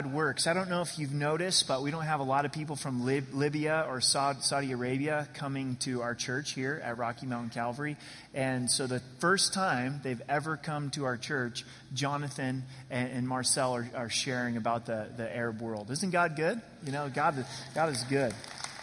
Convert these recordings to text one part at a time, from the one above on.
works. I don't know if you've noticed, but we don't have a lot of people from Libya or Saudi Arabia coming to our church here at Rocky Mountain Calvary. And so the first time they've ever come to our church, Jonathan and Marcel are sharing about the Arab world. Isn't God good? You know, God is good.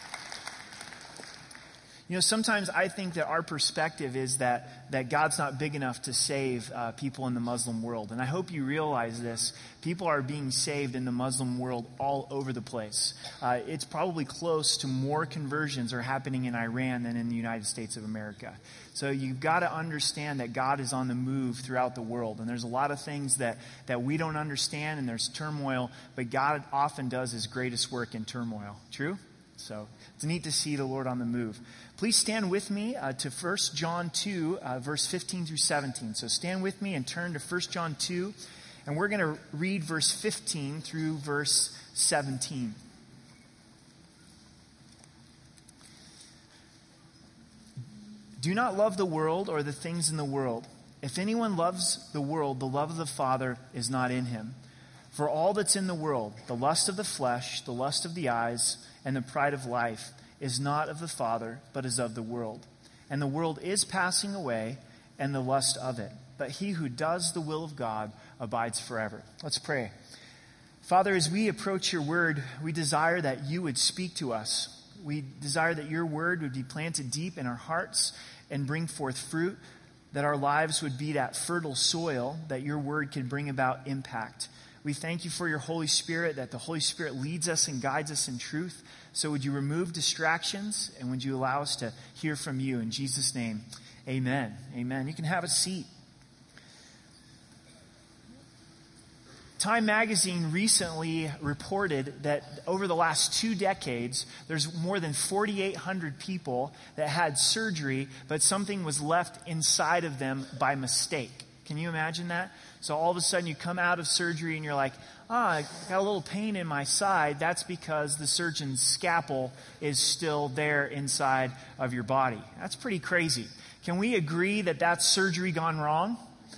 You know, sometimes I think that our perspective is that God's not big enough to save people in the Muslim world. And I hope you realize this. People are being saved in the Muslim world all over the place. It's probably close to more conversions are happening in Iran than in the United States of America. So you've got to understand that God is on the move throughout the world. And there's a lot of things that we don't understand, and there's turmoil. But God often does his greatest work in turmoil. True? So it's neat to see the Lord on the move. Please stand with me to 1 John 2, verse 15 through 17. So stand with me and turn to 1 John 2, and we're going to read verse 15 through verse 17. Do not love the world or the things in the world. If anyone loves the world, the love of the Father is not in him. For all that's in the world, the lust of the flesh, the lust of the eyes, and the pride of life, is not of the Father, but is of the world. And the world is passing away, and the lust of it. But he who does the will of God abides forever. Let's pray. Father, as we approach your word, we desire that you would speak to us. We desire that your word would be planted deep in our hearts and bring forth fruit, that our lives would be that fertile soil, that your word could bring about impact. We thank you for your Holy Spirit, that the Holy Spirit leads us and guides us in truth. So would you remove distractions, and would you allow us to hear from you? In Jesus' name, amen. Amen. You can have a seat. Time magazine recently reported that over the last 2 decades, there's more than 4,800 people that had surgery, but something was left inside of them by mistake. Can you imagine that? So all of a sudden you come out of surgery and you're like, I got a little pain in my side. That's because the surgeon's scalpel is still there inside of your body. That's pretty crazy. Can we agree that that's surgery gone wrong?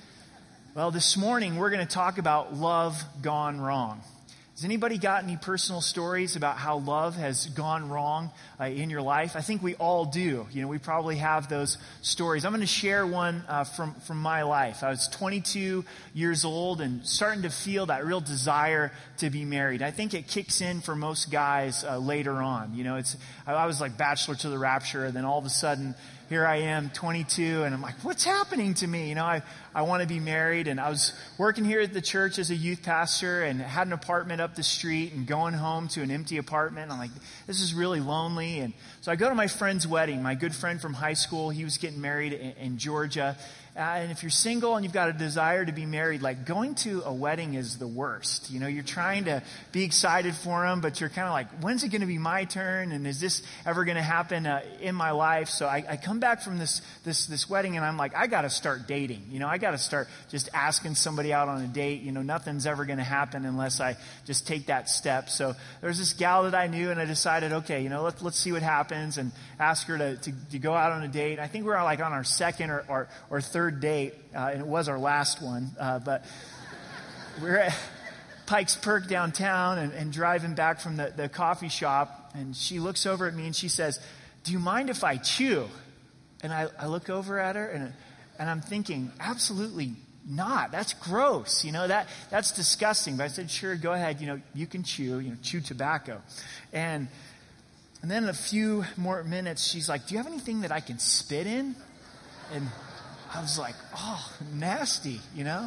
Well, this morning we're going to talk about love gone wrong. Has anybody got any personal stories about how love has gone wrong in your life? I think we all do. You know, we probably have those stories. I'm going to share one from my life. I was 22 years old and starting to feel that real desire to be married. I think it kicks in for most guys later on. You know, I was like bachelor to the rapture, and then all of a sudden, here I am, 22, and I'm like, what's happening to me? You know, I want to be married, and I was working here at the church as a youth pastor and had an apartment up the street and going home to an empty apartment. I'm like, this is really lonely. And so I go to my friend's wedding, my good friend from high school. He was getting married in Georgia. And if you're single and you've got a desire to be married, like going to a wedding is the worst. You know, you're trying to be excited for them, but you're kind of like, when's it going to be my turn? And is this ever going to happen in my life? So I come back from this wedding and I'm like, I got to start dating. You know, I got to start just asking somebody out on a date. You know, nothing's ever going to happen unless I just take that step. So there's this gal that I knew, and I decided, okay, you know, let's see what happens, and ask her to go out on a date. I think we're like on our second or third date, and it was our last one, but we're at Pikes Perk downtown and driving back from the coffee shop, and she looks over at me and she says, do you mind if I chew? And I look over at her and I'm thinking, absolutely not. That's gross. You know, that's disgusting. But I said, sure, go ahead. You know, you can chew, chew tobacco. And then in a few more minutes, she's like, do you have anything that I can spit in? And I was like, oh, nasty, you know?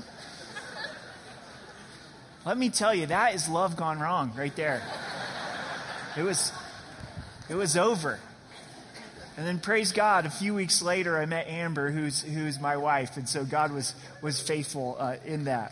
Let me tell you, that is love gone wrong right there. It was over. And then praise God, a few weeks later, I met Amber, who's my wife. And so God was faithful in that.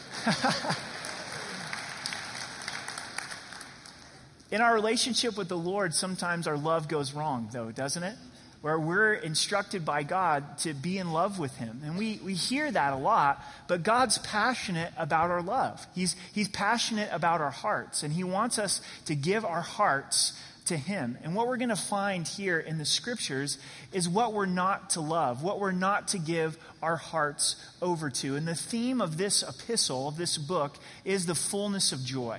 In our relationship with the Lord, sometimes our love goes wrong, though, doesn't it? Where we're instructed by God to be in love with him. And we hear that a lot, but God's passionate about our love. He's passionate about our hearts, and he wants us to give our hearts to him. And what we're going to find here in the scriptures is what we're not to love, what we're not to give our hearts over to. And the theme of this epistle, of this book, is the fullness of joy.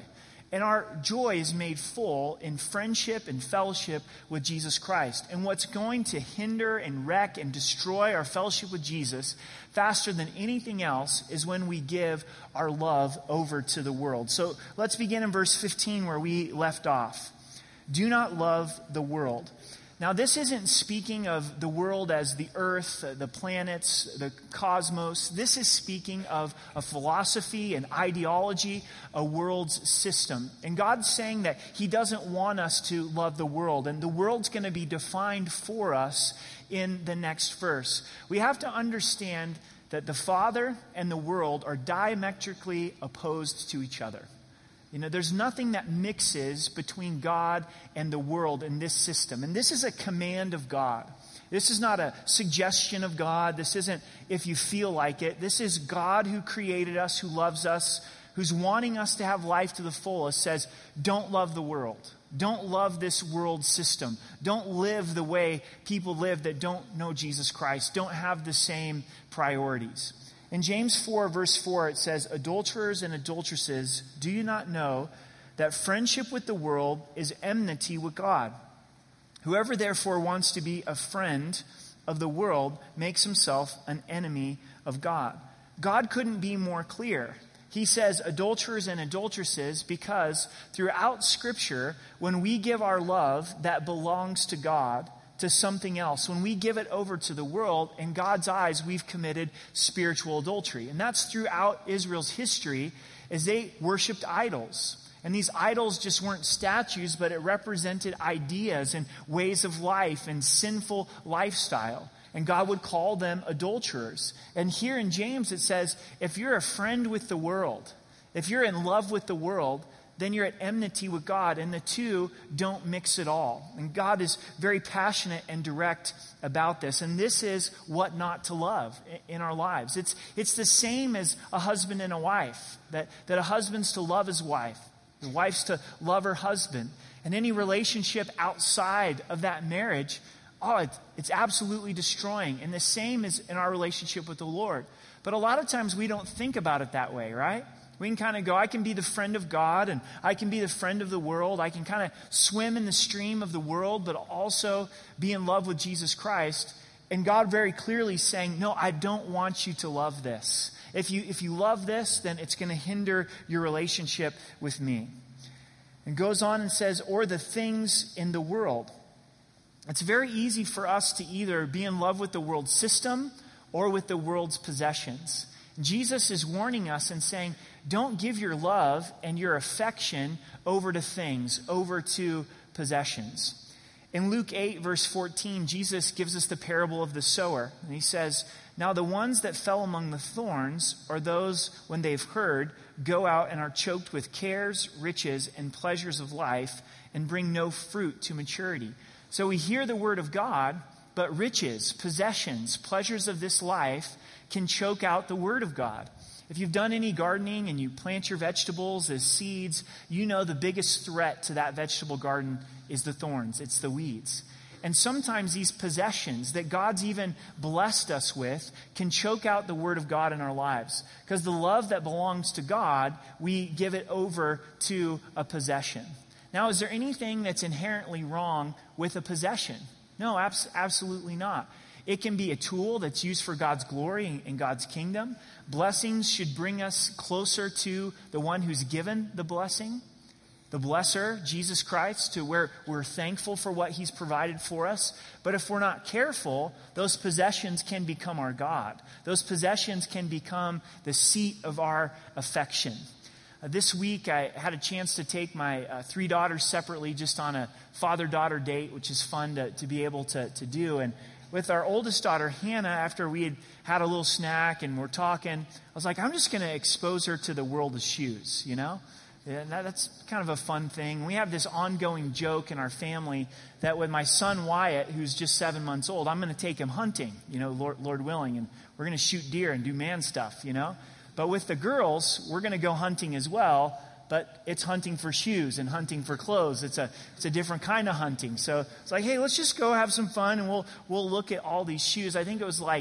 And our joy is made full in friendship and fellowship with Jesus Christ. And what's going to hinder and wreck and destroy our fellowship with Jesus faster than anything else is when we give our love over to the world. So let's begin in verse 15 where we left off. Do not love the world. Now, this isn't speaking of the world as the earth, the planets, the cosmos. This is speaking of a philosophy, an ideology, a world's system. And God's saying that He doesn't want us to love the world. And the world's going to be defined for us in the next verse. We have to understand that the Father and the world are diametrically opposed to each other. You know, there's nothing that mixes between God and the world in this system. And this is a command of God. This is not a suggestion of God. This isn't if you feel like it. This is God who created us, who loves us, who's wanting us to have life to the fullest, says, don't love the world. Don't love this world system. Don't live the way people live that don't know Jesus Christ. Don't have the same priorities. In James 4, verse 4, it says, adulterers and adulteresses, do you not know that friendship with the world is enmity with God? Whoever therefore wants to be a friend of the world makes himself an enemy of God. God couldn't be more clear. He says adulterers and adulteresses because throughout Scripture, when we give our love that belongs to God to something else, when we give it over to the world, in God's eyes, we've committed spiritual adultery. And that's throughout Israel's history as they worshiped idols. And these idols just weren't statues, but it represented ideas and ways of life and sinful lifestyle. And God would call them adulterers. And here in James it says, if you're a friend with the world, if you're in love with the world, then you're at enmity with God, and the two don't mix at all. And God is very passionate and direct about this. And this is what not to love in our lives. It's the same as a husband and a wife, that a husband's to love his wife, the wife's to love her husband. And any relationship outside of that marriage, it's absolutely destroying. And the same is in our relationship with the Lord. But a lot of times we don't think about it that way, right? We can kind of go, I can be the friend of God and I can be the friend of the world. I can kind of swim in the stream of the world, but also be in love with Jesus Christ. And God very clearly saying, no, I don't want you to love this. If you love this, then it's going to hinder your relationship with me. And goes on and says, or the things in the world. It's very easy for us to either be in love with the world system or with the world's possessions. Jesus is warning us and saying, don't give your love and your affection over to things, over to possessions. In Luke 8, verse 14, Jesus gives us the parable of the sower. And he says, now the ones that fell among the thorns are those, when they've heard, go out and are choked with cares, riches, and pleasures of life, and bring no fruit to maturity. So we hear the word of God, but riches, possessions, pleasures of this life can choke out the word of God. If you've done any gardening and you plant your vegetables as seeds, you know the biggest threat to that vegetable garden is the thorns. It's the weeds. And sometimes these possessions that God's even blessed us with can choke out the word of God in our lives. Because the love that belongs to God, we give it over to a possession. Now, is there anything that's inherently wrong with a possession? No, absolutely not. It can be a tool that's used for God's glory and God's kingdom. Blessings should bring us closer to the one who's given the blessing, the blesser, Jesus Christ, to where we're thankful for what He's provided for us. But if we're not careful, those possessions can become our God. Those possessions can become the seat of our affection. This week, I had a chance to take my three daughters separately just on a father-daughter date, which is fun to be able to do. And with our oldest daughter, Hannah, after we had a little snack and we're talking, I was like, I'm just going to expose her to the world of shoes, you know? And that's kind of a fun thing. We have this ongoing joke in our family that with my son Wyatt, who's just 7 months old, I'm going to take him hunting, you know, Lord willing, and we're going to shoot deer and do man stuff, you know? But with the girls, we're going to go hunting as well, but it's hunting for shoes and hunting for clothes. It's a different kind of hunting. So it's like, hey, let's just go have some fun and we'll look at all these shoes. I think it was like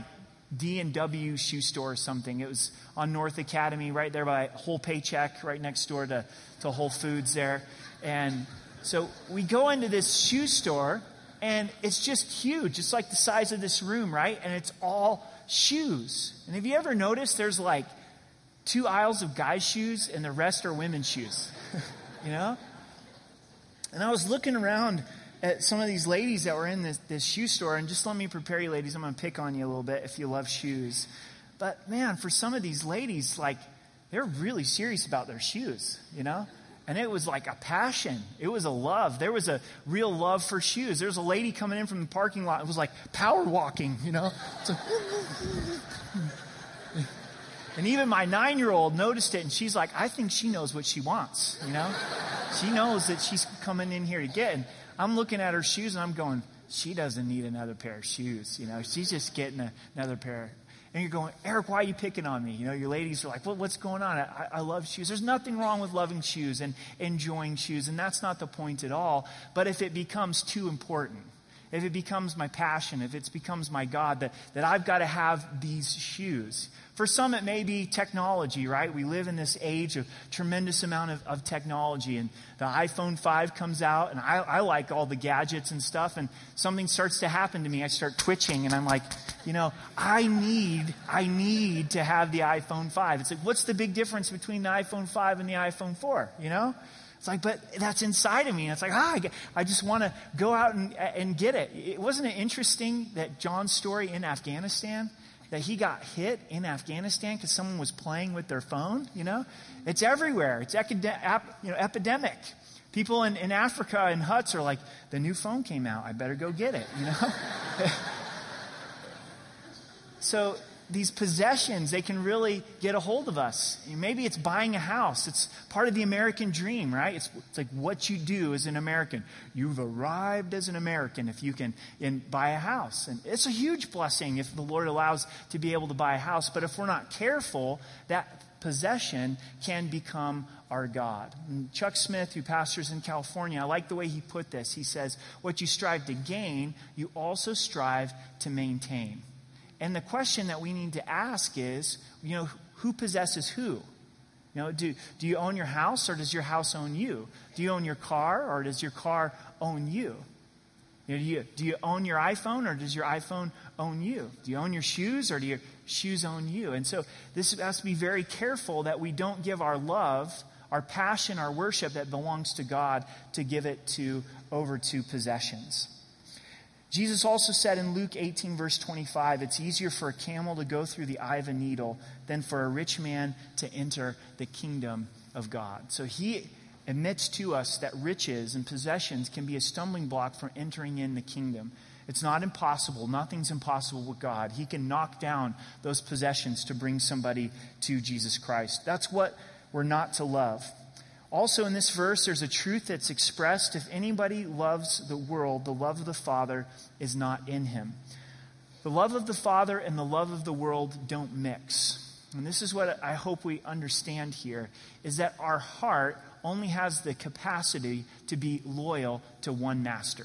D&W shoe store or something. It was on North Academy, right there by Whole Paycheck, right next door to Whole Foods there. And so we go into this shoe store, and it's just huge. It's like the size of this room, right? And it's all shoes. And have you ever noticed there's like 2 aisles of guys' shoes and the rest are women's shoes? You know? And I was looking around at some of these ladies that were in this shoe store, and just let me prepare you ladies, I'm going to pick on you a little bit if you love shoes. But man, for some of these ladies, like, they're really serious about their shoes, you know? And it was like a passion. It was a love. There was a real love for shoes. There was a lady coming in from the parking lot. It was like power walking, you know? So, and even my 9-year-old noticed it, and she's like, I think she knows what she wants, you know? She knows that she's coming in here to get. And I'm looking at her shoes, and I'm going, she doesn't need another pair of shoes, you know? She's just getting another pair. And you're going, Eric, why are you picking on me? You know, your ladies are like, well, what's going on? I love shoes. There's nothing wrong with loving shoes and enjoying shoes, and that's not the point at all. But if it becomes too important, if it becomes my passion, if it becomes my God, that I've got to have these shoes. For some, it may be technology, right? We live in this age of tremendous amount of technology, and the iPhone 5 comes out, and I like all the gadgets and stuff, and something starts to happen to me. I start twitching, and I'm like, you know, I need to have the iPhone 5. It's like, what's the big difference between the iPhone 5 and the iPhone 4, you know? It's like, but that's inside of me. And it's like, I just want to go out and get it. Wasn't it interesting that John's story in Afghanistan, that he got hit in Afghanistan because someone was playing with their phone, you know? It's everywhere. It's epidemic. People in Africa in huts are like, the new phone came out. I better go get it, you know? So these possessions, they can really get a hold of us. Maybe it's buying a house. It's part of the American dream, right? It's like what you do as an American. You've arrived as an American if you can buy a house. And it's a huge blessing if the Lord allows to be able to buy a house. But if we're not careful, that possession can become our God. And Chuck Smith, who pastors in California, I like the way he put this. He says, what you strive to gain, you also strive to maintain. And the question that we need to ask is, you know, who possesses who? You know, do you own your house, or does your house own you? Do you own your car, or does your car own you? You know, do you own your iPhone, or does your iPhone own you? Do you own your shoes, or do your shoes own you? And so this has to be very careful that we don't give our love, our passion, our worship that belongs to God to give it over to possessions. Jesus also said in Luke 18, verse 25, it's easier for a camel to go through the eye of a needle than for a rich man to enter the kingdom of God. So he admits to us that riches and possessions can be a stumbling block for entering in the kingdom. It's not impossible. Nothing's impossible with God. He can knock down those possessions to bring somebody to Jesus Christ. That's what we're not to love. Also in this verse, there's a truth that's expressed. If anybody loves the world, the love of the Father is not in him. The love of the Father and the love of the world don't mix. And this is what I hope we understand here, is that our heart only has the capacity to be loyal to one master.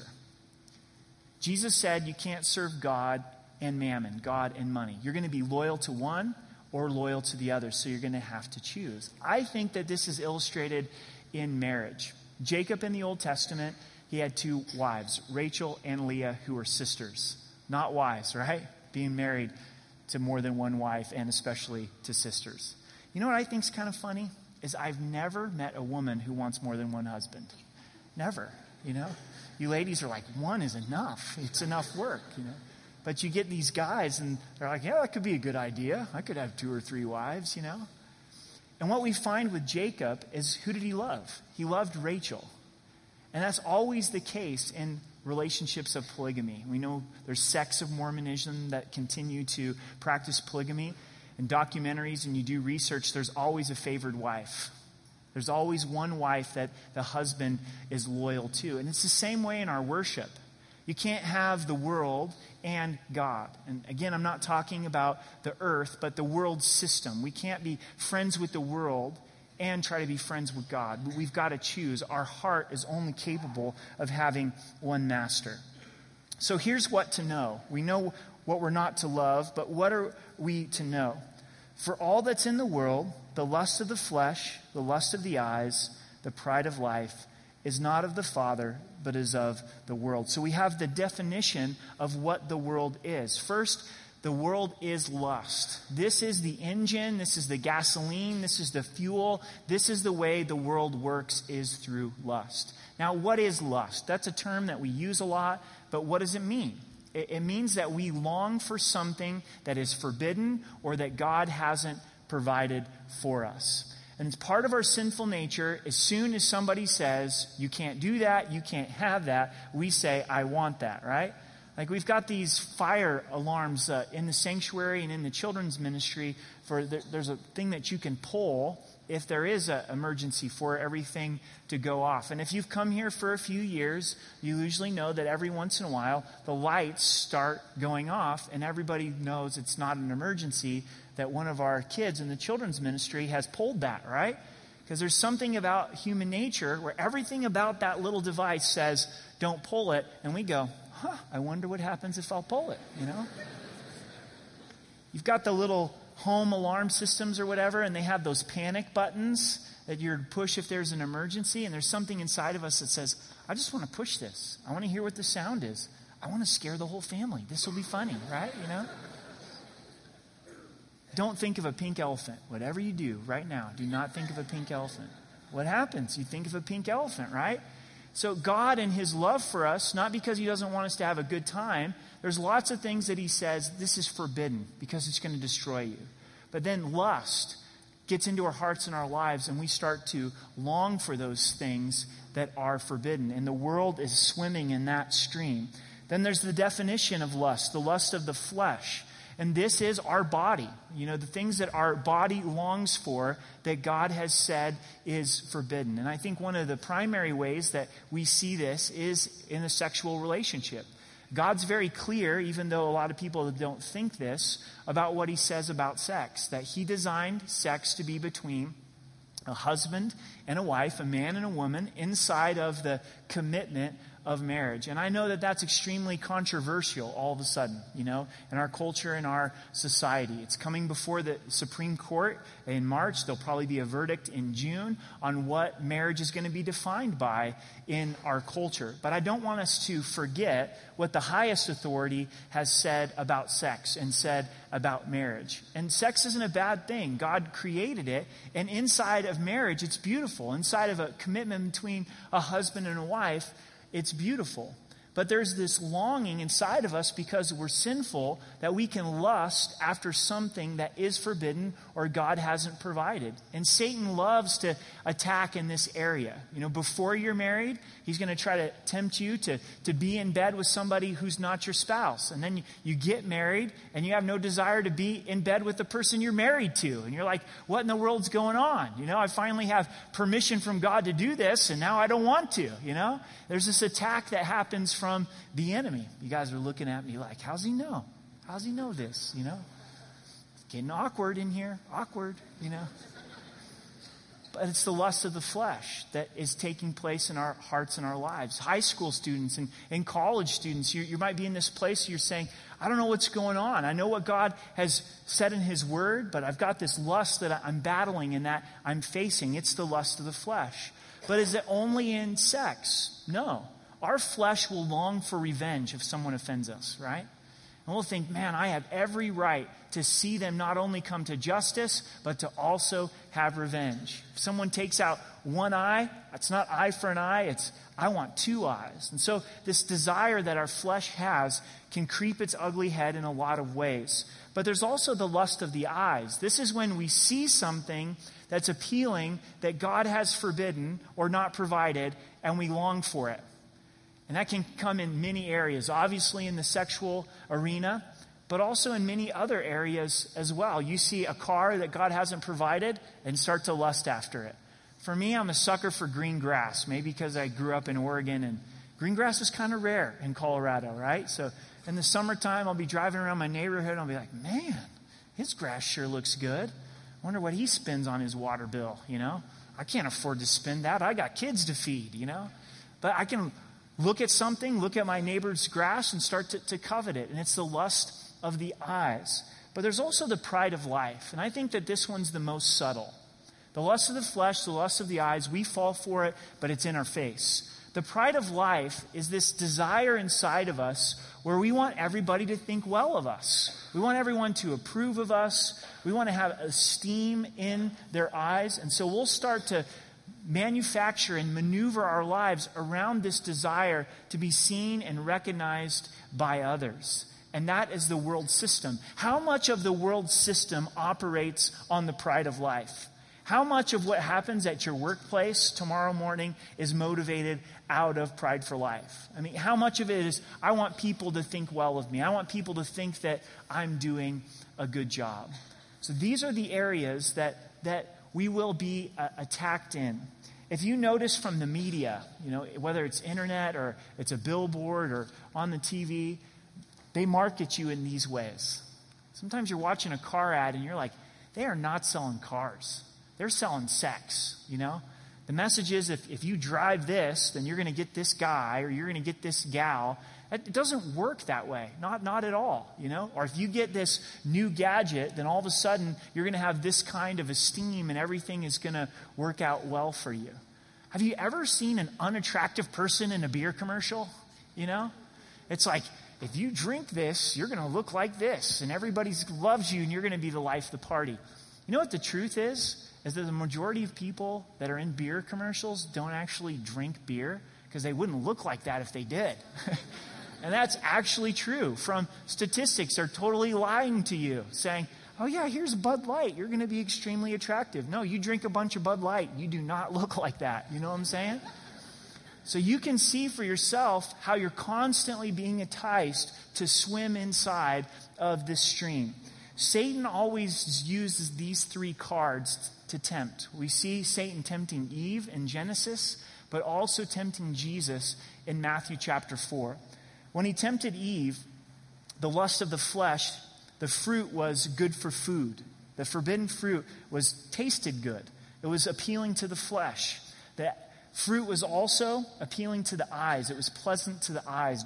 Jesus said you can't serve God and mammon, God and money. You're going to be loyal to one or loyal to the other, so you're going to have to choose. I think that this is illustrated in marriage. Jacob in the Old Testament, he had 2 wives, Rachel and Leah, who were sisters. Not wives, right? Being married to more than one wife, and especially to sisters. You know what I think is kind of funny? Is I've never met a woman who wants more than one husband. Never, you know? You ladies are like, one is enough. It's enough work, you know? But you get these guys, and they're like, yeah, that could be a good idea. I could have 2 or 3 wives, you know? And what we find with Jacob is, who did he love? He loved Rachel. And that's always the case in relationships of polygamy. We know there's sects of Mormonism that continue to practice polygamy. In documentaries, and you do research, there's always a favored wife. There's always one wife that the husband is loyal to. And it's the same way in our worship. You can't have the world and God. And again, I'm not talking about the earth, but the world system. We can't be friends with the world and try to be friends with God. We've got to choose. Our heart is only capable of having one master. So here's what to know. We know what we're not to love, but what are we to know? For all that's in the world, the lust of the flesh, the lust of the eyes, the pride of life, is not of the Father, but is of the world. So we have the definition of what the world is. First, the world is lust. This is the engine, this is the gasoline, this is the fuel, this is the way the world works, is through lust. Now, what is lust? That's a term that we use a lot, but what does it mean? It means that we long for something that is forbidden or that God hasn't provided for us. And it's part of our sinful nature. As soon as somebody says, you can't do that, you can't have that, we say, I want that, right? Like we've got these fire alarms in the sanctuary and in the children's ministry. There's a thing that you can pull if there is an emergency for everything to go off. And if you've come here for a few years, you usually know that every once in a while the lights start going off and everybody knows it's not an emergency, that one of our kids in the children's ministry has pulled that, right? Because there's something about human nature where everything about that little device says, don't pull it. And we go, I wonder what happens if I'll pull it, you know? You've got the little home alarm systems or whatever, and they have those panic buttons that you're to push if there's an emergency. And there's something inside of us that says, I just want to push this. I want to hear what the sound is. I want to scare the whole family. This will be funny, right? You know? Don't think of a pink elephant. Whatever you do right now, do not think of a pink elephant. What happens? You think of a pink elephant, right? So God in his love for us, not because he doesn't want us to have a good time, there's lots of things that he says, this is forbidden because it's going to destroy you. But then lust gets into our hearts and our lives, and we start to long for those things that are forbidden. And the world is swimming in that stream. Then there's the definition of lust, the lust of the flesh. And this is our body. You know, the things that our body longs for that God has said is forbidden. And I think one of the primary ways that we see this is in a sexual relationship. God's very clear, even though a lot of people don't think this, about what he says about sex. That he designed sex to be between a husband and a wife, a man and a woman, inside of the commitment of marriage. And I know that that's extremely controversial all of a sudden, you know, in our culture, in our society. It's coming before the Supreme Court in March. There'll probably be a verdict in June on what marriage is going to be defined by in our culture. But I don't want us to forget what the highest authority has said about sex and said about marriage. And sex isn't a bad thing. God created it. And inside of marriage, it's beautiful. Inside of a commitment between a husband and a wife, it's beautiful. But there's this longing inside of us because we're sinful that we can lust after something that is forbidden or God hasn't provided. And Satan loves to attack in this area. You know, before you're married, he's going to try to tempt you to be in bed with somebody who's not your spouse. And then you get married and you have no desire to be in bed with the person you're married to. And you're like, what in the world's going on? You know, I finally have permission from God to do this and now I don't want to, you know? There's this attack that happens from the enemy. You guys are looking at me like, how's he know? How's he know this, you know? It's getting awkward in here. Awkward, you know? But it's the lust of the flesh that is taking place in our hearts and our lives. High school students and college students, you might be in this place, you're saying, I don't know what's going on. I know what God has said in his word, but I've got this lust that I'm battling and that I'm facing. It's the lust of the flesh. But is it only in sex? No. Our flesh will long for revenge if someone offends us, right? And we'll think, man, I have every right to see them not only come to justice, but to also have revenge. If someone takes out one eye, it's not eye for an eye, it's I want two eyes. And so this desire that our flesh has can creep its ugly head in a lot of ways. But there's also the lust of the eyes. This is when we see something that's appealing that God has forbidden or not provided, and we long for it. And that can come in many areas, obviously in the sexual arena, but also in many other areas as well. You see a car that God hasn't provided and start to lust after it. For me, I'm a sucker for green grass, maybe because I grew up in Oregon, and green grass is kind of rare in Colorado, right? So in the summertime, I'll be driving around my neighborhood, and I'll be like, man, his grass sure looks good. I wonder what he spends on his water bill, you know? I can't afford to spend that. I got kids to feed, you know? But I can look at something, look at my neighbor's grass, and start to covet it. And it's the lust of the eyes. But there's also the pride of life. And I think that this one's the most subtle. The lust of the flesh, the lust of the eyes, we fall for it, but it's in our face. The pride of life is this desire inside of us where we want everybody to think well of us. We want everyone to approve of us. We want to have esteem in their eyes. And so we'll start to manufacture and maneuver our lives around this desire to be seen and recognized by others. And that is the world system. How much of the world system operates on the pride of life? How much of what happens at your workplace tomorrow morning is motivated out of pride for life? I mean, how much of it is, I want people to think well of me. I want people to think that I'm doing a good job. So these are the areas that we will be attacked in. If you notice from the media, whether it's internet or it's a billboard or on the TV, they market you in these ways. Sometimes you're watching a car ad and you're like, they are not selling cars. They're selling sex, The message is if you drive this, then you're going to get this guy or you're going to get this gal. It doesn't work that way. Not at all, Or if you get this new gadget, then all of a sudden you're going to have this kind of esteem and everything is going to work out well for you. Have you ever seen an unattractive person in a beer commercial? It's like, if you drink this, you're going to look like this and everybody loves you and you're going to be the life of the party. You know what the truth is that the majority of people that are in beer commercials don't actually drink beer because they wouldn't look like that if they did. And that's actually true. From statistics, they're totally lying to you, saying, oh yeah, here's Bud Light. You're going to be extremely attractive. No, you drink a bunch of Bud Light. You do not look like that. You know what I'm saying? So you can see for yourself how you're constantly being enticed to swim inside of this stream. Satan always uses these three cards to tempt. We see Satan tempting Eve in Genesis, but also tempting Jesus in Matthew chapter 4. When he tempted Eve, the lust of the flesh, the fruit was good for food. The forbidden fruit tasted good. It was appealing to the flesh. The fruit was also appealing to the eyes. It was pleasant to the eyes,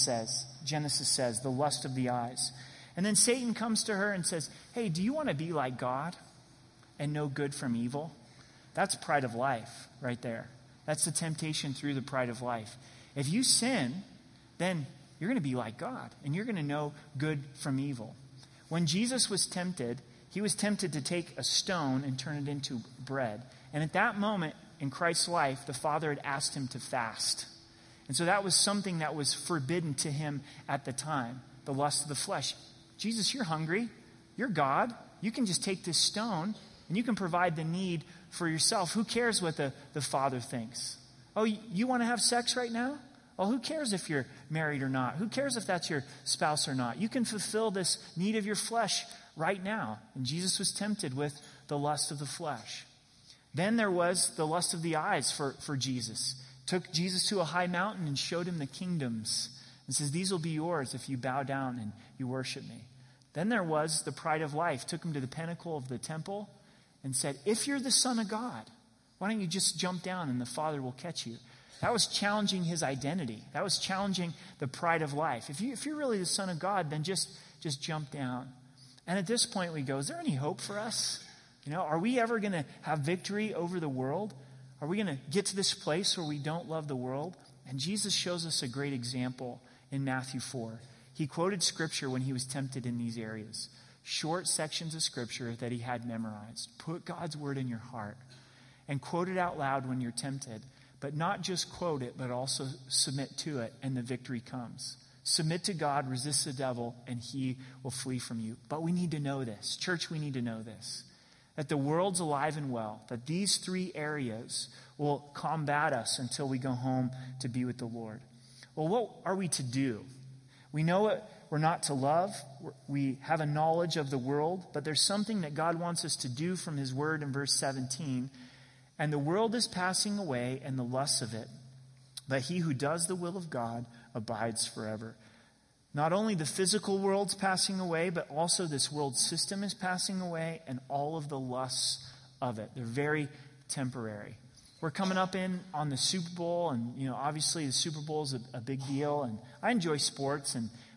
Genesis says, the lust of the eyes. And then Satan comes to her and says, hey, do you want to be like God and know good from evil? That's pride of life right there. That's the temptation through the pride of life. If you sin, then you're going to be like God and you're going to know good from evil. When Jesus was tempted, he was tempted to take a stone and turn it into bread. And at that moment in Christ's life, the Father had asked him to fast. And so that was something that was forbidden to him at the time, the lust of the flesh. Jesus, you're hungry. You're God. You can just take this stone and you can provide the need for yourself. Who cares what the Father thinks? Oh, you want to have sex right now? Well, who cares if you're married or not? Who cares if that's your spouse or not? You can fulfill this need of your flesh right now. And Jesus was tempted with the lust of the flesh. Then there was the lust of the eyes for Jesus. Took Jesus to a high mountain and showed him the kingdoms. And says, these will be yours if you bow down and you worship me. Then there was the pride of life. Took him to the pinnacle of the temple and said, if you're the Son of God, why don't you just jump down and the Father will catch you? That was challenging his identity. That was challenging the pride of life. If you're really the Son of God, then just jump down. And at this point we go, is there any hope for us? Are we ever going to have victory over the world? Are we going to get to this place where we don't love the world? And Jesus shows us a great example in Matthew 4. He quoted scripture when he was tempted in these areas. Short sections of scripture that he had memorized. Put God's word in your heart and quote it out loud when you're tempted. But not just quote it, but also submit to it, and the victory comes. Submit to God, resist the devil, and he will flee from you. But we need to know this. Church, we need to know this. That the world's alive and well. That these three areas will combat us until we go home to be with the Lord. Well, what are we to do? We know it. We're not to love. We have a knowledge of the world. But there's something that God wants us to do from his word in verse 17. And the world is passing away and the lusts of it. But he who does the will of God abides forever. Not only the physical world's passing away, but also this world system is passing away and all of the lusts of it. They're very temporary. We're coming up on the Super Bowl, and obviously the Super Bowl is a big deal, and I enjoy sports, and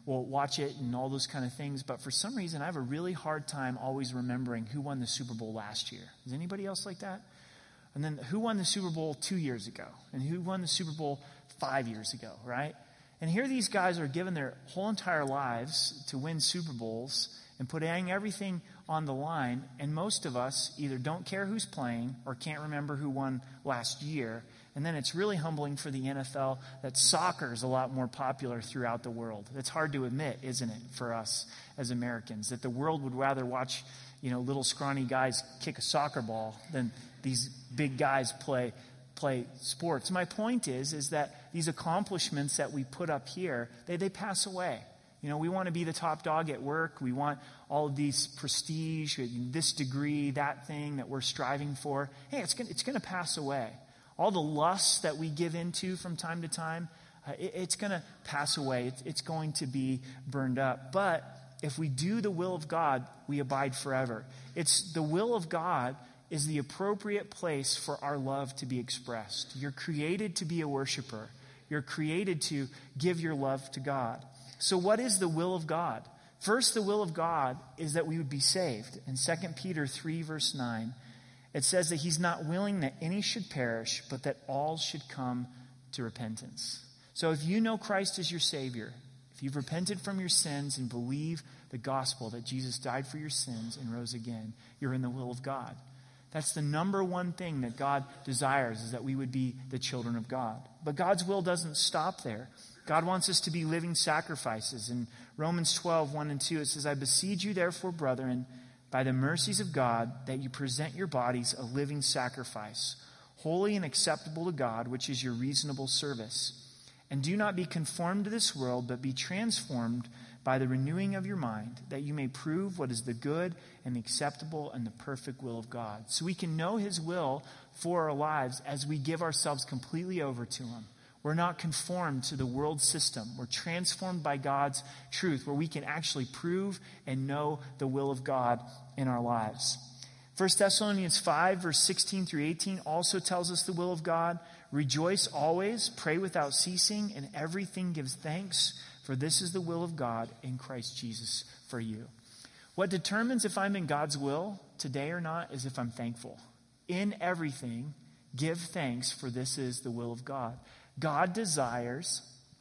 we'll watch it and all those kind of things. But for some reason, I have a really hard time always remembering who won the Super Bowl last year. Is anybody else like that? And then who won the Super Bowl 2 years ago? And who won the Super Bowl 5 years ago, right? And here these guys are given their whole entire lives to win Super Bowls and putting everything on the line. And most of us either don't care who's playing or can't remember who won last year. And then it's really humbling for the NFL that soccer is a lot more popular throughout the world. It's hard to admit, isn't it, for us as Americans, that the world would rather watch, little scrawny guys kick a soccer ball than these big guys play sports. My point is that these accomplishments that we put up here, they pass away. We want to be the top dog at work. We want all of these prestige, this degree, that thing that we're striving for. Hey, it's going to pass away. All the lusts that we give into from time to time, it's going to pass away. It's going to be burned up. But if we do the will of God, we abide forever. It's the will of God is the appropriate place for our love to be expressed. You're created to be a worshiper. You're created to give your love to God. So what is the will of God? First, the will of God is that we would be saved. In 2 Peter 3, verse 9, it says that he's not willing that any should perish, but that all should come to repentance. So if you know Christ as your Savior, if you've repented from your sins and believe the gospel that Jesus died for your sins and rose again, you're in the will of God. That's the number one thing that God desires, is that we would be the children of God. But God's will doesn't stop there. God wants us to be living sacrifices. In Romans 12, 1 and 2, it says, I beseech you therefore, brethren, by the mercies of God, that you present your bodies a living sacrifice, holy and acceptable to God, which is your reasonable service. And do not be conformed to this world, but be transformed by the renewing of your mind, that you may prove what is the good and the acceptable and the perfect will of God. So we can know his will for our lives as we give ourselves completely over to him. We're not conformed to the world system. We're transformed by God's truth, where we can actually prove and know the will of God in our lives. 1 Thessalonians 5, verse 16 through 18 also tells us the will of God. Rejoice always, pray without ceasing, and everything gives thanks, for this is the will of God in Christ Jesus for you. What determines if I'm in God's will today or not is if I'm thankful. In everything, give thanks, for this is the will of God. God desires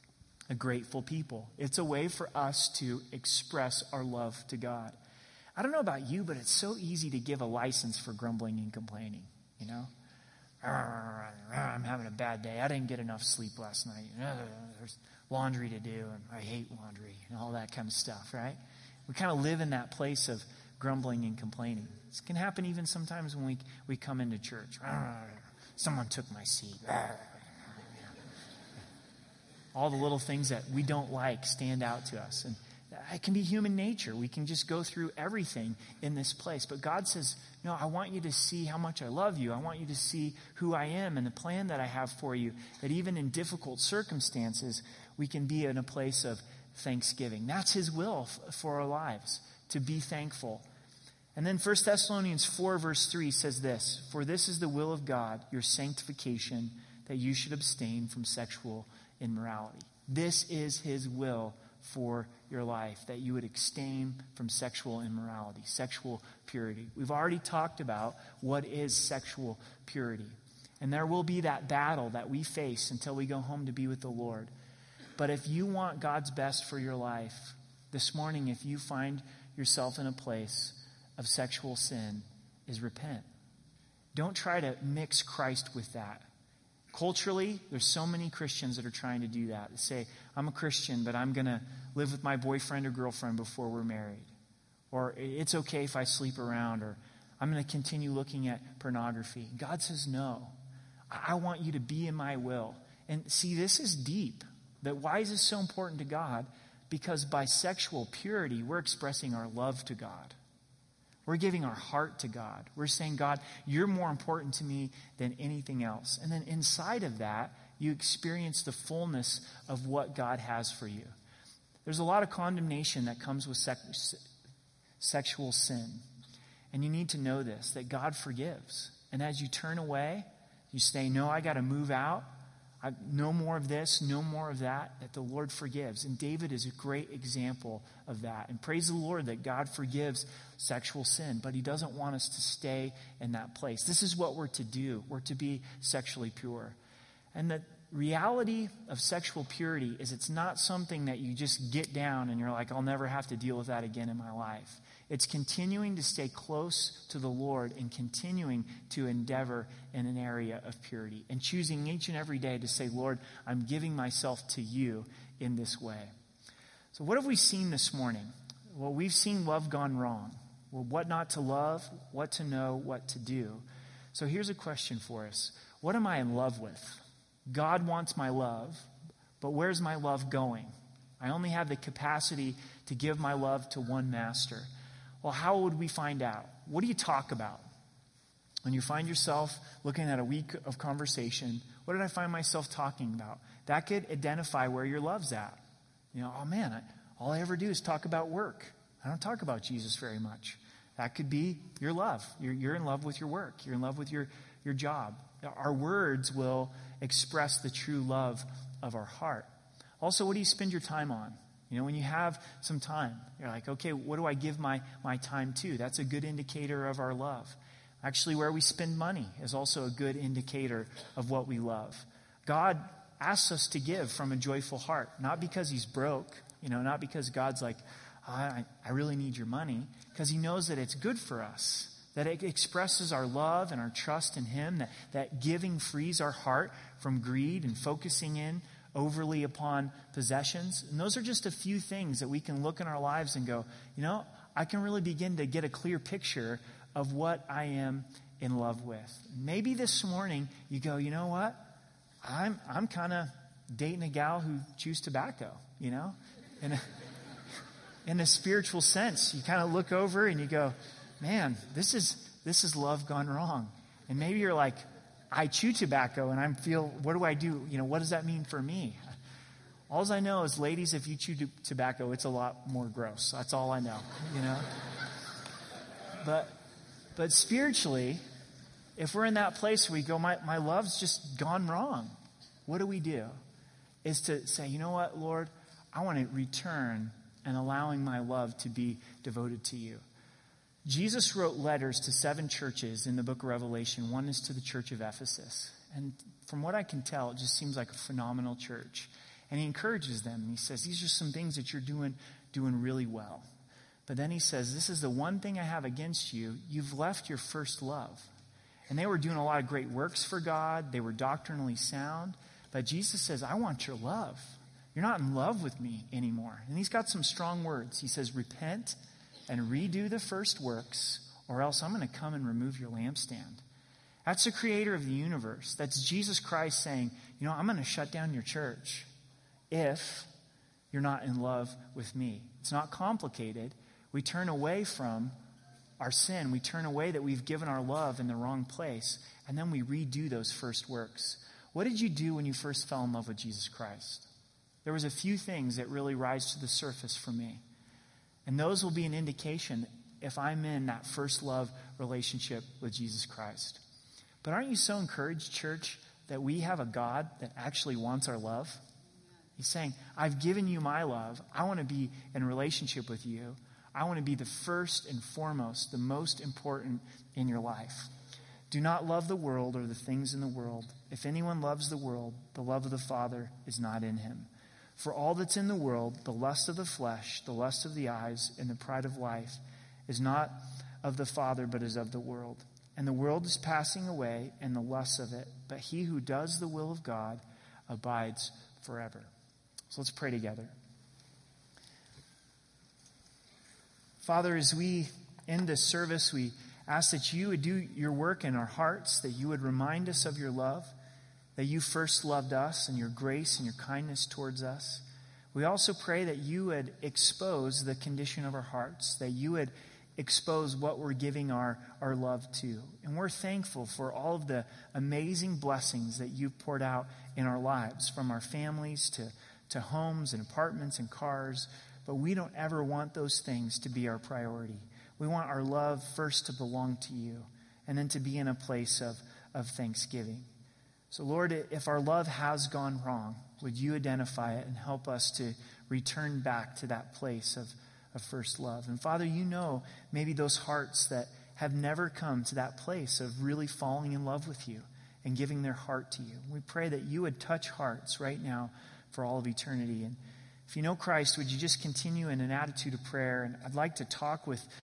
a grateful people. It's a way for us to express our love to God. I don't know about you, but it's so easy to give a license for grumbling and complaining, I'm having a bad day. I didn't get enough sleep last night. There's laundry to do, and I hate laundry, and all that kind of stuff, right? We kind of live in that place of grumbling and complaining. This can happen even sometimes when we come into church. Someone took my seat. All the little things that we don't like stand out to us. And it can be human nature. We can just go through everything in this place. But God says, no, I want you to see how much I love you. I want you to see who I am and the plan that I have for you. That even in difficult circumstances, we can be in a place of thanksgiving. That's his will for our lives, to be thankful. And then 1 Thessalonians 4, verse 3 says this, for this is the will of God, your sanctification, that you should abstain from sexual immorality. This is his will for your life, that you would abstain from sexual immorality, sexual purity. We've already talked about what is sexual purity. And there will be that battle that we face until we go home to be with the Lord. But if you want God's best for your life, this morning, if you find yourself in a place of sexual sin, is repent. Don't try to mix Christ with that. Culturally, there's so many Christians that are trying to do that. They say, I'm a Christian, but I'm going to live with my boyfriend or girlfriend before we're married. Or it's okay if I sleep around, or I'm going to continue looking at pornography. God says, no. I want you to be in my will. And see, this is deep. That why is this so important to God? Because by sexual purity, we're expressing our love to God. We're giving our heart to God. We're saying, God, you're more important to me than anything else. And then inside of that, you experience the fullness of what God has for you. There's a lot of condemnation that comes with sexual sin. And you need to know this, that God forgives. And as you turn away, you say, no, I got to move out. No more of this, no more of that the Lord forgives. And David is a great example of that. And praise the Lord that God forgives sexual sin, but he doesn't want us to stay in that place. This is what we're to do. We're to be sexually pure. And the reality of sexual purity is it's not something that you just get down and you're like, I'll never have to deal with that again in my life. It's continuing to stay close to the Lord and continuing to endeavor in an area of purity and choosing each and every day to say, Lord, I'm giving myself to you in this way. So what have we seen this morning? Well, we've seen love gone wrong. Well, what not to love, what to know, what to do. So here's a question for us. What am I in love with? God wants my love, but where's my love going? I only have the capacity to give my love to one master. Well, how would we find out? What do you talk about? When you find yourself looking at a week of conversation, what did I find myself talking about? That could identify where your love's at. Oh man, all I ever do is talk about work. I don't talk about Jesus very much. That could be your love. You're in love with your work. You're in love with your job. Our words will express the true love of our heart. Also, what do you spend your time on? When you have some time, you're like, okay, what do I give my time to? That's a good indicator of our love. Actually, where we spend money is also a good indicator of what we love. God asks us to give from a joyful heart, not because he's broke, not because God's like, I really need your money, because he knows that it's good for us, that it expresses our love and our trust in him, that giving frees our heart from greed and focusing in overly upon possessions. And those are just a few things that we can look in our lives and go, I can really begin to get a clear picture of what I am in love with. Maybe this morning you go, you know what? I'm kind of dating a gal who chews tobacco, in a spiritual sense. You kind of look over and you go, man, this is love gone wrong. And maybe you're like, I chew tobacco and what do I do? What does that mean for me? All I know is, ladies, if you chew tobacco, it's a lot more gross. That's all I know, But spiritually, if we're in that place where we go, my love's just gone wrong, what do we do? Is to say, you know what, Lord, I want to return and allowing my love to be devoted to you. Jesus wrote letters to 7 churches in the book of Revelation. One is to the church of Ephesus. And from what I can tell, it just seems like a phenomenal church. And he encourages them. And he says, these are some things that you're doing really well. But then he says, this is the one thing I have against you. You've left your first love. And they were doing a lot of great works for God. They were doctrinally sound. But Jesus says, I want your love. You're not in love with me anymore. And he's got some strong words. He says, repent and redo the first works, or else I'm going to come and remove your lampstand. That's the creator of the universe. That's Jesus Christ saying, I'm going to shut down your church if you're not in love with me. It's not complicated. We turn away from our sin. We turn away that we've given our love in the wrong place, and then we redo those first works. What did you do when you first fell in love with Jesus Christ? There was a few things that really rise to the surface for me. And those will be an indication if I'm in that first love relationship with Jesus Christ. But aren't you so encouraged, church, that we have a God that actually wants our love? He's saying, I've given you my love. I want to be in relationship with you. I want to be the first and foremost, the most important in your life. Do not love the world or the things in the world. If anyone loves the world, the love of the Father is not in him. For all that's in the world, the lust of the flesh, the lust of the eyes, and the pride of life, is not of the Father, but is of the world. And the world is passing away, and the lusts of it. But he who does the will of God abides forever. So let's pray together. Father, as we end this service, we ask that you would do your work in our hearts, that you would remind us of your love, that you first loved us and your grace and your kindness towards us. We also pray that you would expose the condition of our hearts, that you would expose what we're giving our love to. And we're thankful for all of the amazing blessings that you've poured out in our lives, from our families to homes and apartments and cars. But we don't ever want those things to be our priority. We want our love first to belong to you, and then to be in a place of thanksgiving. So Lord, if our love has gone wrong, would you identify it and help us to return back to that place of first love? And Father, you know maybe those hearts that have never come to that place of really falling in love with you and giving their heart to you. We pray that you would touch hearts right now for all of eternity. And if you know Christ, would you just continue in an attitude of prayer? And I'd like to talk with